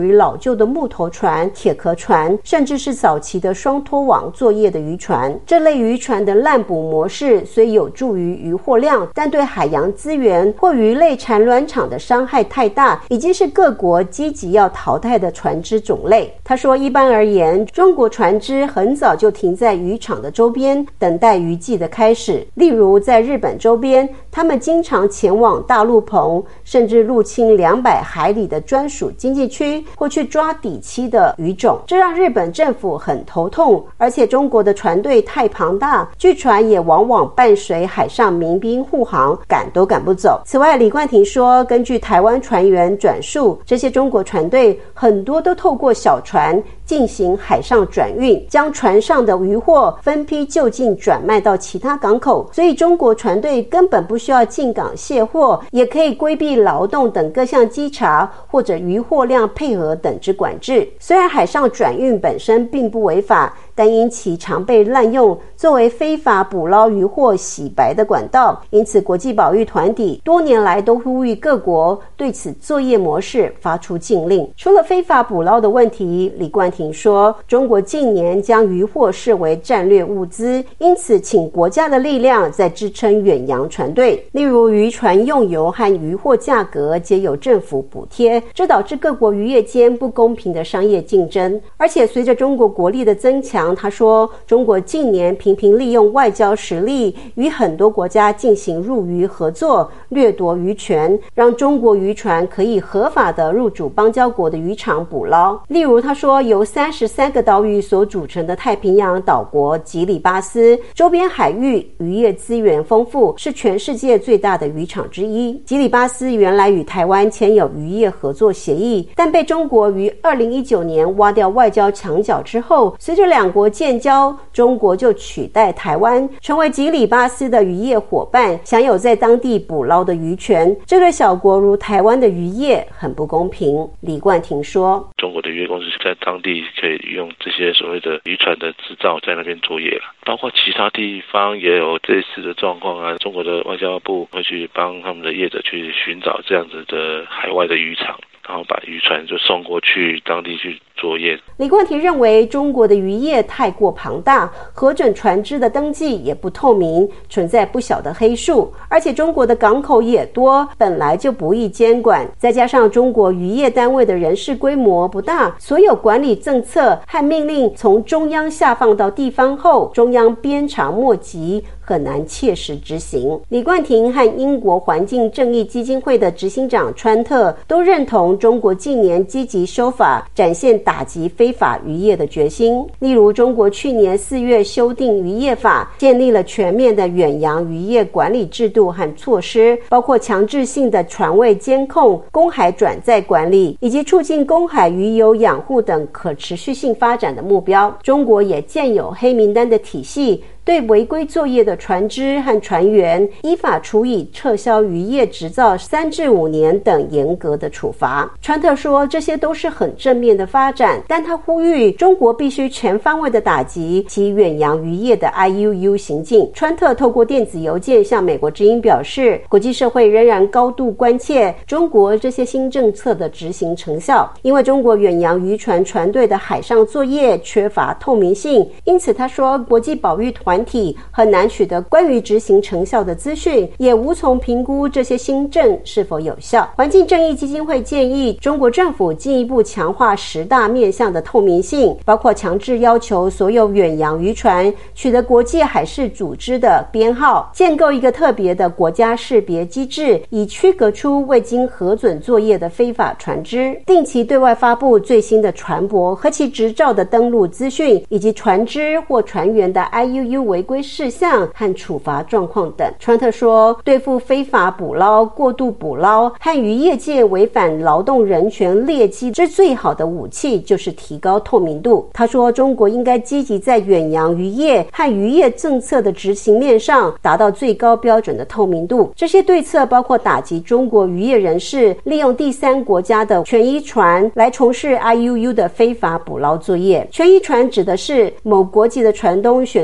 于老旧的木头船、铁壳船，甚至是早期的双拖网作业的渔船。这类渔船的滥捕模式虽有助于渔获量，但对海洋资源或鱼类产卵场的伤害太大，已经是各国积极要淘汰的船只种类。他说，一般而言，中国船只很早就停在渔场的周边，等待渔季的开始。例如在日本周边，他们经常前往大陆棚，甚至入侵两百海里的专属经济区，或去抓底栖的鱼种，这让日本政府很头痛。而且中国的船队太庞大，据传也往往伴随海上民兵护航，赶都赶不走。此外，李冠廷说，根据台湾船员转述，这些中国船队很多都透过小船进行海上转运，将船上的渔获分批就近转卖到其他港口，所以中国船队根本不需要进港卸货，也可以规避劳动等各项稽查或者渔获量配合等之管制。虽然海上转运本身并不违法，但因其常被滥用作为非法捕捞渔获洗白的管道，因此国际保育团体多年来都呼吁各国对此作业模式发出禁令。除了非法捕捞的问题，李冠廷说，中国近年将渔获视为战略物资，因此请国家的力量在支撑远洋船队，例如渔船用油和渔获价格皆由政府补贴，这导致各国渔业间不公平的商业竞争。而且随着中国国力的增强，他说，中国近年频频利用外交实力与很多国家进行入渔合作，掠夺渔权，让中国渔船可以合法的入主邦交国的渔场捕捞。例如他说，由三十三个岛屿所组成的太平洋岛国吉里巴斯，周边海域渔业资源丰富，是全世界最大的渔场之一。吉里巴斯原来与台湾签有渔业合作协议，但被中国于二零一九年挖掉外交墙角之后，随着两国建交，中国就取代台湾成为吉里巴斯的渔业伙伴，享有在当地捕捞的渔权。这对小国如台湾的渔业很不公平。李冠廷说， 中国的渔业公司在当地可以用这些所谓的渔船的制造在那边作业了，包括其他地方也有类似的状况啊。中国的外交部会去帮他们的业者去寻找这样子的海外的渔场，然后把渔船就送过去当地去作业。 李冠廷认为，中国的渔业太过庞大，核准船只的登记也不透明，存在不小的黑数，而且中国的港口也多，本来就不易监管，再加上中国渔业单位的人事规模不大，所有管理政策和命令从中央下放到地方后，中央鞭长莫及，很难切实执行。李冠廷和英国环境正义基金会的执行长川特都认同中国近年积极修法，展现打击非法渔业的决心。例如，中国去年四月修订渔业法，建立了全面的远洋渔业管理制度和措施，包括强制性的船位监控、公海转载管理，以及促进公海渔游养护等可持续性发展的目标。中国也建有黑名单的体系，对违规作业的船只和船员依法处以撤销渔业执照三至五年等严格的处罚。川特说，这些都是很正面的发展，但他呼吁中国必须全方位的打击其远洋渔业的 I U U 行径。川特透过电子邮件向美国之音表示，国际社会仍然高度关切中国这些新政策的执行成效，因为中国远洋渔船船队的海上作业缺乏透明性，因此他说，国际保育团体很难取得关于执行成效的资讯，也无从评估这些新政是否有效。环境正义基金会建议中国政府进一步强化十大面向的透明性，包括强制要求所有远洋渔船取得国际海事组织的编号，建构一个特别的国家识别机制，以区隔出未经核准作业的非法船只，定期对外发布最新的船舶和其执照的登录资讯，以及船只或船员的 I U U 违规事项和处罚状况等。川特说，对付非法捕捞、过度捕捞和渔业界违反劳动人权劣迹之最好的武器就是提高透明度。他说，中国应该积极在远洋渔业和渔业政策的执行面上达到最高标准的透明度。这些对策包括打击中国渔业人士利用第三国家的权益船来从事 I U U 的非法捕捞作业。权益船指的是某国籍的船东选择在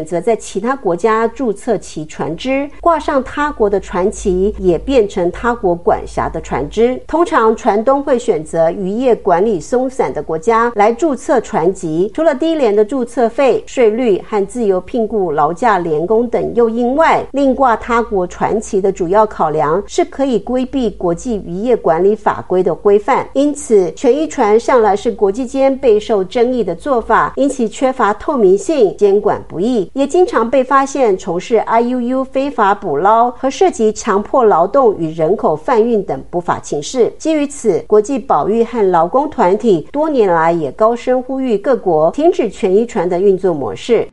其他国家注册其船只，挂上他国的船旗也变成他国管辖的船只。通常船东会选择渔业管理松散的国家来注册船籍，除了低廉的注册费、税率和自由聘雇劳驾联工等诱因外，另挂他国船旗的主要考量是可以规避国际渔业管理法规的规范。因此，权益船向来是国际间备受争议的做法，因其缺乏透明性、监管不易，也经常被发现从事 I U U 非法捕捞和涉及强迫劳动与人口贩运等不法情事。基于此，国际保育和劳工团体多年来也高声呼吁各国停止权益船的运作模式。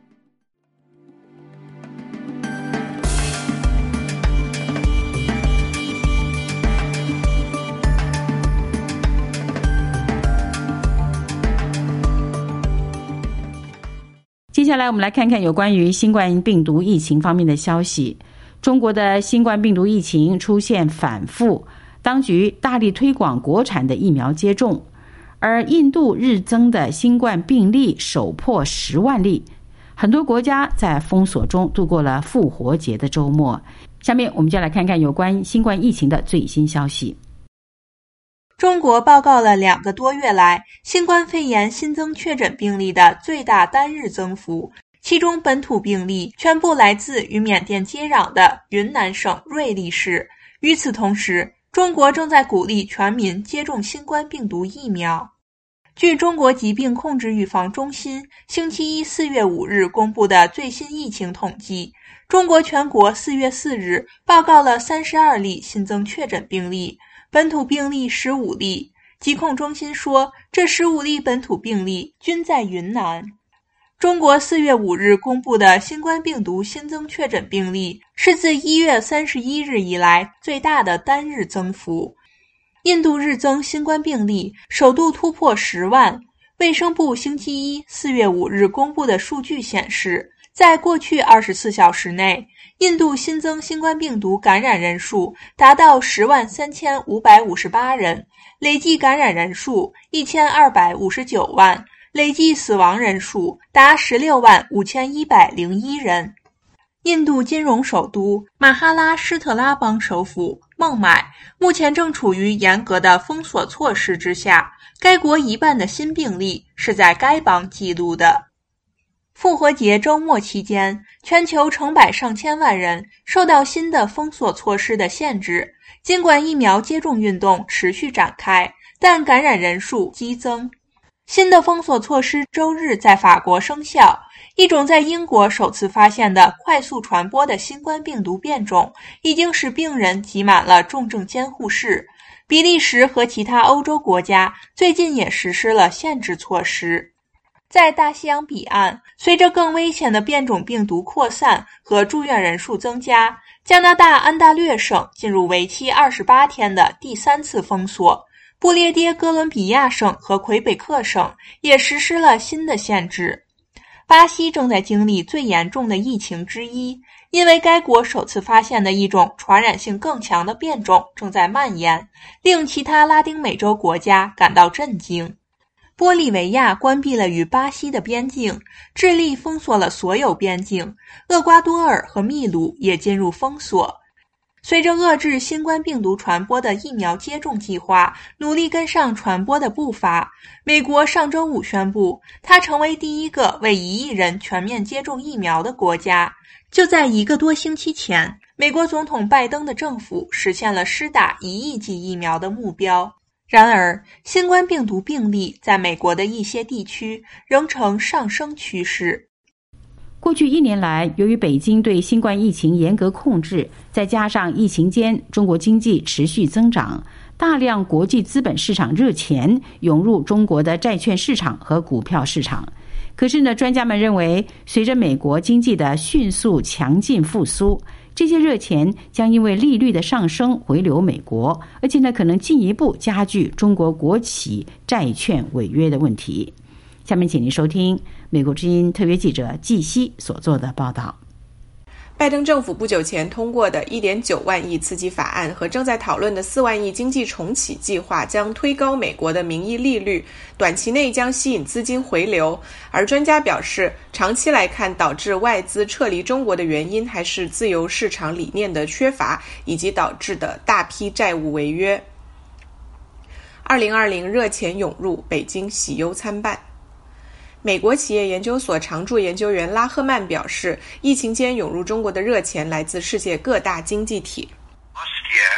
接下来我们来看看有关于新冠病毒疫情方面的消息。中国的新冠病毒疫情出现反复，当局大力推广国产的疫苗接种，而印度日增的新冠病例首破十万例，很多国家在封锁中度过了复活节的周末。下面我们就来看看有关新冠疫情的最新消息。 中国报告了两个多月来新冠肺炎新增确诊病例的最大单日增幅，其中本土病例全部来自与缅甸接壤的云南省瑞丽市。与此同时，中国正在鼓励全民接种新冠病毒疫苗。据中国疾病控制预防中心星期一四月五日公布的最新疫情统计，中国全国四月四日报告了三十二例新增确诊病例，本土病例十五例。疾控中心说，这十五例本土病例均在云南。中国四月五日公布的新冠病毒新增确诊病例是自一月三十一日以来最大的单日增幅。印度日增新冠病例首度突破十万。卫生部星期一四月五日公布的数据显示，在过去二十四小时内，印度新增新冠病毒感染人数达到十万三千五百五十八人，累计感染人数一千二百五十九万，累计死亡人数达十六万五千一百零一人。印度金融首都马哈拉施特拉邦首府孟买目前正处于严格的封锁措施之下，该国一半的新病例是在该邦记录的。复活节周末期间，全球成百上千万人受到新的封锁措施的限制。尽管疫苗接种运动持续展开，但感染人数激增。新的封锁措施周日在法国生效，一种在英国首次发现的快速传播的新冠病毒变种已经使病人挤满了重症监护室。比利时和其他欧洲国家最近也实施了限制措施。在大西洋彼岸，随着更危险的变种病毒扩散和住院人数增加，加拿大安大略省进入为期二十八天的第三次封锁。不列颠哥伦比亚省和魁北克省也实施了新的限制。巴西正在经历最严重的疫情之一，因为该国首次发现的一种传染性更强的变种正在蔓延，令其他拉丁美洲国家感到震惊。玻利维亚关闭了与巴西的边境，智利封锁了所有边境，厄瓜多尔和秘鲁也进入封锁。随着遏制新冠病毒传播的疫苗接种计划努力跟上传播的步伐，美国上周五宣布，它成为第一个为一亿人全面接种疫苗的国家。就在一个多星期前，美国总统拜登的政府实现了施打一亿剂疫苗的目标。然而，新冠病毒病例在美国的一些地区仍呈上升趋势。 过去一年来，由于北京对新冠疫情严格控制，再加上疫情间中国经济持续增长，大量国际资本市场热钱涌入中国的债券市场和股票市场。可是呢，专家们认为，随着美国经济的迅速强劲复苏，这些热钱将因为利率的上升回流美国，而且呢，可能进一步加剧中国国企债券违约的问题。下面请您收听美国之音特约记者季希所做的报道。 拜登政府不久前通过的 一点九万亿刺激法案和正在讨论的四万亿经济重启计划将推高美国的名义利率，短期内将吸引资金回流，而专家表示，长期来看导致外资撤离中国的原因还是自由市场理念的缺乏，以及导致的大批债务违约。二零二零热钱涌入，北京喜忧参半。美国企业研究所常驻研究员拉赫曼表示，疫情间涌入中国的热钱来自世界各大经济体。 Last year,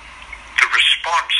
the response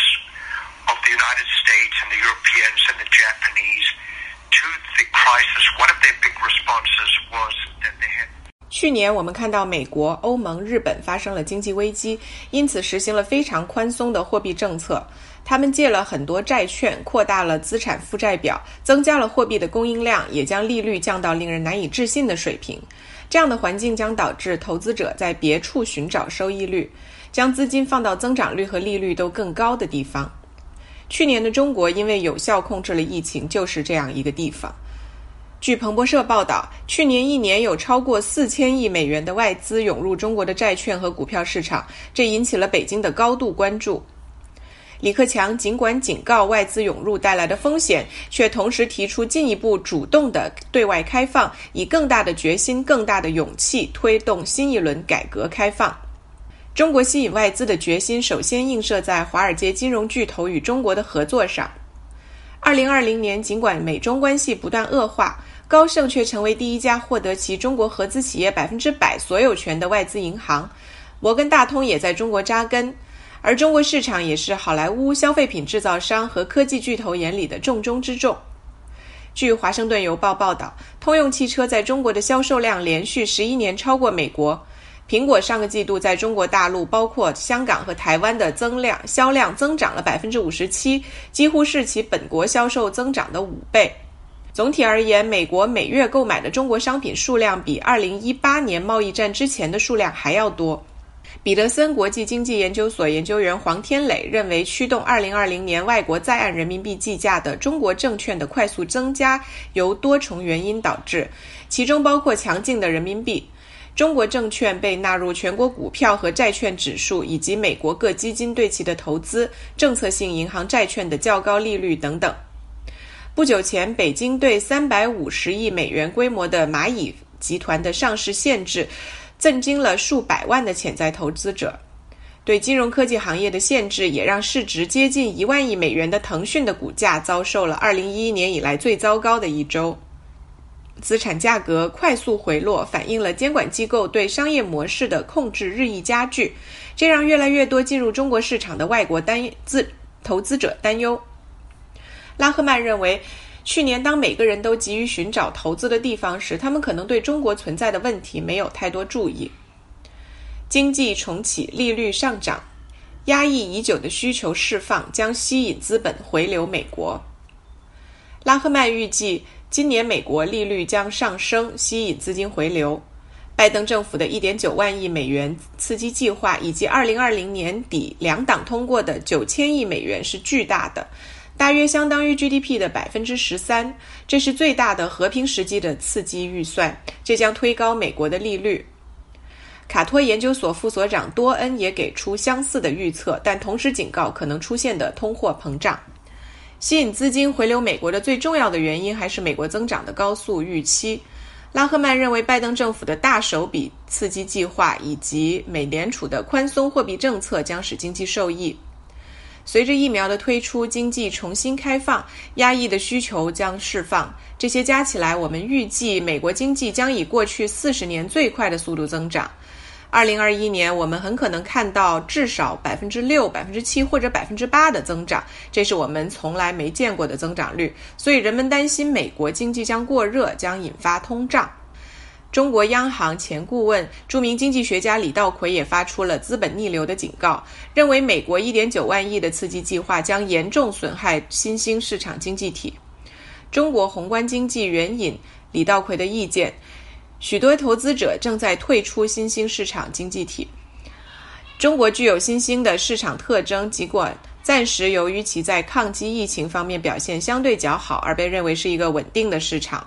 of the United States and the Europeans and the Japanese to the crisis, one of their big responses was that they had 去年我们看到美国、欧盟、日本发生了经济危机，因此实行了非常宽松的货币政策。他们借了很多债券，扩大了资产负债表，增加了货币的供应量，也将利率降到令人难以置信的水平。这样的环境将导致投资者在别处寻找收益率，将资金放到增长率和利率都更高的地方。去年的中国因为有效控制了疫情，就是这样一个地方。据彭博社报道，去年一年有超过四千亿美元的外资涌入中国的债券和股票市场，这引起了北京的高度关注。李克强尽管警告外资涌入带来的风险，却同时提出进一步主动的对外开放，以更大的决心、更大的勇气推动新一轮改革开放。中国吸引外资的决心首先映射在华尔街金融巨头与中国的合作上。二零二零年，尽管美中关系不断恶化，高盛却成为第一家获得其中国合资企业百分之百所有权的外资银行。摩根大通也在中国扎根。而中国市场也是好莱坞消费品制造商和科技巨头眼里的重中之重。据华盛顿邮报报道，通用汽车在中国的销售量连续十一年超过美国。苹果上个季度在中国大陆，包括香港和台湾的增量销量增长了 百分之五十七， 几乎是其本国销售增长的五倍。总体而言，美国每月购买的中国商品数量比二零一八年贸易战之前的数量还要多。彼得森国际经济研究所研究员黄天磊认为，驱动二零二零年外国在岸人民币计价的中国证券的快速增加由多重原因导致，其中包括强劲的人民币、中国证券被纳入全国股票和债券指数，以及美国各基金对其的投资、政策性银行债券的较高利率等等。不久前，北京对三百五十亿美元规模的蚂蚁集团的上市限制震惊了数百万的潜在投资者。对金融科技行业的限制也让市值接近一万亿美元的腾讯的股价遭受了二零一一年以来最糟糕的一周。资产价格快速回落，反映了监管机构对商业模式的控制日益加剧，这让越来越多进入中国市场的外国单资投资者担忧。拉赫曼认为，去年当每个人都急于寻找投资的地方时，他们可能对中国存在的问题没有太多注意。经济重启，利率上涨，压抑已久的需求释放将吸引资本回流美国。拉赫曼预计今年美国利率将上升，吸引资金回流。拜登政府的 一点九万亿美元刺激计划以及二零二零年底两党通过的九千亿美元是巨大的，大约相当于 G D P 的 百分之十三， 这是最大的和平时期的刺激预算，这将推高美国的利率。卡托研究所副所长多恩也给出相似的预测，但同时警告可能出现的通货膨胀。吸引资金回流美国的最重要的原因还是美国增长的高速预期。拉赫曼认为，拜登政府的大手笔刺激计划以及美联储的宽松货币政策将使经济受益。随着疫苗的推出，经济重新开放，压抑的需求将释放，这些加起来，我们预计美国经济将以过去四十年最快的速度增长。二零二一年，我们很可能看到至少 百分之六、百分之七 或者 百分之八 的增长，这是我们从来没见过的增长率，所以人们担心美国经济将过热，将引发通胀。中国央行前顾问、著名经济学家李稻葵也发出了资本逆流的警告，认为美国 一点九万亿的刺激计划将严重损害新兴市场经济体。中国宏观经济援引李稻葵的意见，许多投资者正在退出新兴市场经济体。中国具有新兴的市场特征，尽管暂时由于其在抗击疫情方面表现相对较好，而被认为是一个稳定的市场。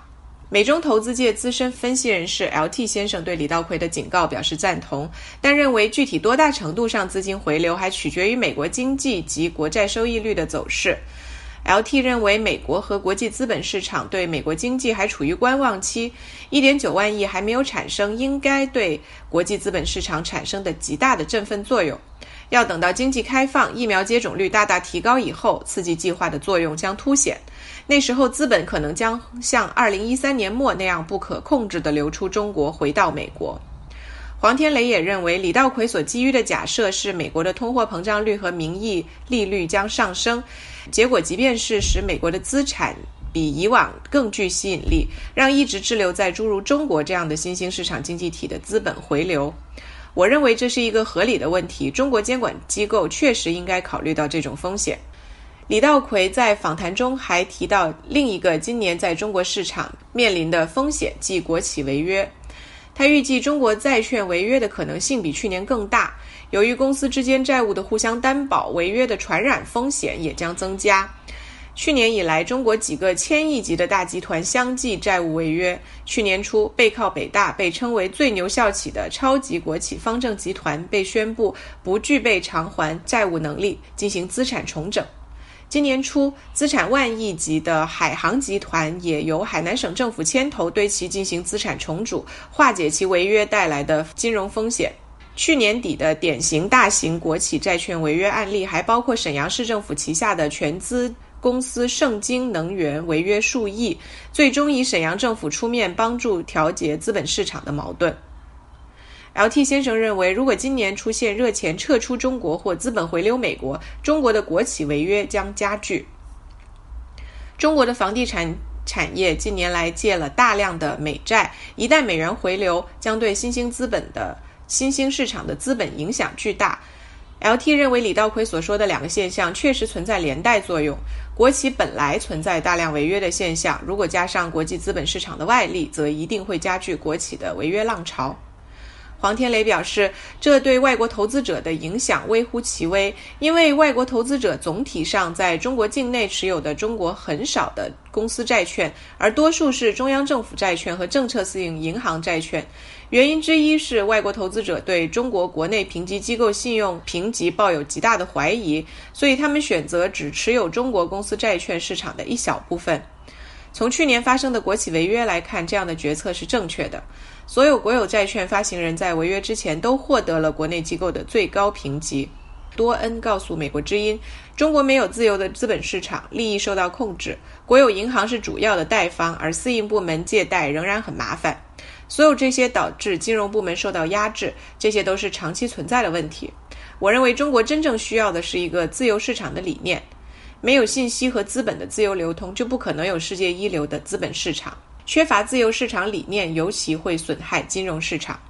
美中投资界资深分析人士 L T 先生对李稻葵的警告表示赞同，但认为具体多大程度上资金回流还取决于美国经济及国债收益率的走势。L T 认为美国和国际资本市场对美国经济还处于观望期， 一点九万亿还没有产生应该对国际资本市场产生的极大的振奋作用。要等到经济开放、疫苗接种率大大提高以后，刺激计划的作用将凸显。那时候资本可能将像二零一三年末那样不可控制地流出中国，回到美国。黄天雷也认为，李稻葵所基于的假设是美国的通货膨胀率和名义利率将上升，结果即便是使美国的资产比以往更具吸引力，让一直滞留在诸如中国这样的新兴市场经济体的资本回流。我认为这是一个合理的问题，中国监管机构确实应该考虑到这种风险。李稻葵在访谈中还提到另一个今年在中国市场面临的风险，即国企违约。他预计中国债券违约的可能性比去年更大，由于公司之间债务的互相担保，违约的传染风险也将增加。去年以来，中国几个千亿级的大集团相继债务违约。去年初，背靠北大被称为最牛校企的超级国企方正集团被宣布不具备偿还债务能力，进行资产重整。今年初，资产万亿级的海航集团也由海南省政府牵头对其进行资产重组，化解其违约带来的金融风险。去年底的典型大型国企债券违约案例还包括沈阳市政府旗下的全资公司盛京能源违约数亿，最终以沈阳政府出面帮助调节资本市场的矛盾。L T 先生认为，如果今年出现热钱撤出中国或资本回流美国，中国的国企违约将加剧。中国的房地产产业近年来借了大量的美债，一旦美元回流，将对新兴资本的新兴市场的资本影响巨大。L T 认为李稻葵所说的两个现象确实存在连带作用，国企本来存在大量违约的现象，如果加上国际资本市场的外力，则一定会加剧国企的违约浪潮。黄天雷表示，这对外国投资者的影响微乎其微，因为外国投资者总体上在中国境内持有的中国很少的公司债券，而多数是中央政府债券和政策性银行债券。原因之一是外国投资者对中国国内评级机构信用评级抱有极大的怀疑，所以他们选择只持有中国公司债券市场的一小部分。从去年发生的国企违约来看，这样的决策是正确的。所有国有债券发行人在违约之前都获得了国内机构的最高评级。多恩告诉美国之音，中国没有自由的资本市场，利益受到控制，国有银行是主要的贷方，而私营部门借贷仍然很麻烦。所有这些导致金融部门受到压制，这些都是长期存在的问题。我认为中国真正需要的是一个自由市场的理念。没有信息和资本的自由流通，就不可能有世界一流的资本市场。缺乏自由市场理念，尤其会损害金融市场。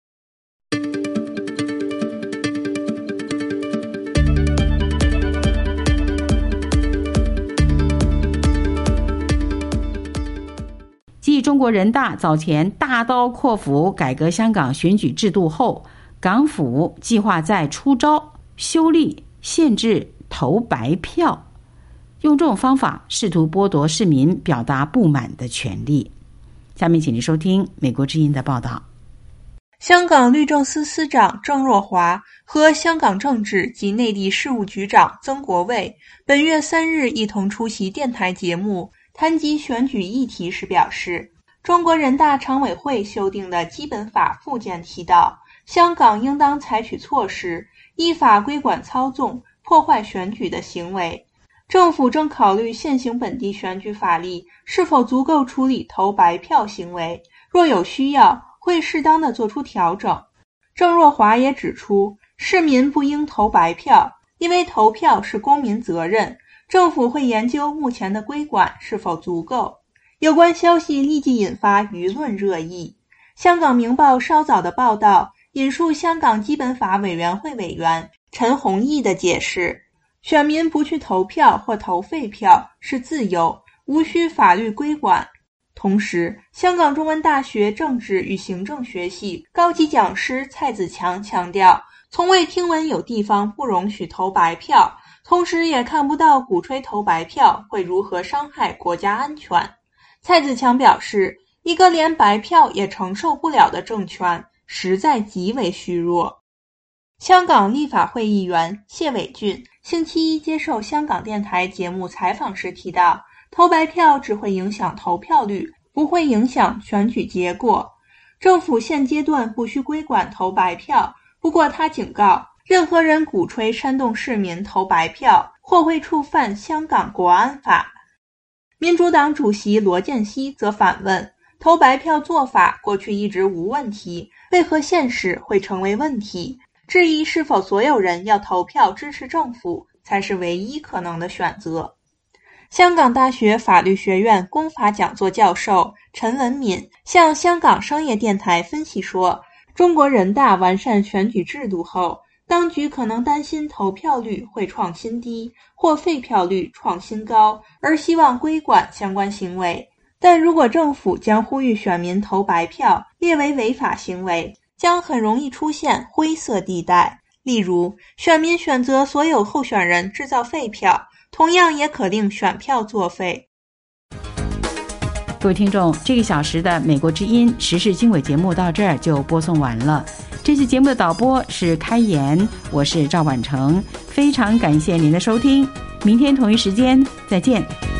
继中国人大早前大刀阔斧改革香港选举制度后，港府计划再出招修例限制投白票，用这种方法试图剥夺市民表达不满的权利。下面请您收听美国之音的报道。 香港律政司司长郑若骅和香港政治及内地事务局长曾国卫本月三日一同出席电台节目，谈及选举议题时表示，中国人大常委会修订的基本法附件提到，香港应当采取措施，依法规管操纵、破坏选举的行为。政府正考虑现行本地选举法律是否足够处理投白票行为，若有需要，会适当的做出调整。郑若骅也指出，市民不应投白票，因为投票是公民责任，政府会研究目前的规管是否足够。有关消息立即引发舆论热议。香港明报稍早的报道引述香港基本法委员会委员陈弘毅的解释，选民不去投票或投废票是自由，无需法律规管。同时，香港中文大学政治与行政学系高级讲师蔡子强强调，从未听闻有地方不容许投白票，同时也看不到鼓吹投白票会如何伤害国家安全。蔡子强表示， 一个连白票也承受不了的政权，实在极为虚弱。香港立法会议员谢伟俊星期一接受香港电台节目采访时提到，投白票只会影响投票率，不会影响选举结果。政府现阶段不需规管投白票，不过他警告，任何人鼓吹煽动市民投白票，或会触犯香港国安法。民主党主席罗健熙则反问，投白票做法过去一直无问题，为何现时会成为问题？质疑是否所有人要投票支持政府才是唯一可能的选择。香港大学法律学院公法讲座教授陈文敏向香港商业电台分析说，中国人大完善选举制度后，当局可能担心投票率会创新低，或废票率创新高，而希望规管相关行为。但如果政府将呼吁选民投白票列为违法行为，将很容易出现灰色地带。例如，选民选择所有候选人制造废票，同样也可令选票作废。 各位听众，这个小时的美国之音时事经纬节目到这儿就播送完了。这期节目的导播是开言，我是赵婉成，非常感谢您的收听，明天同一时间再见。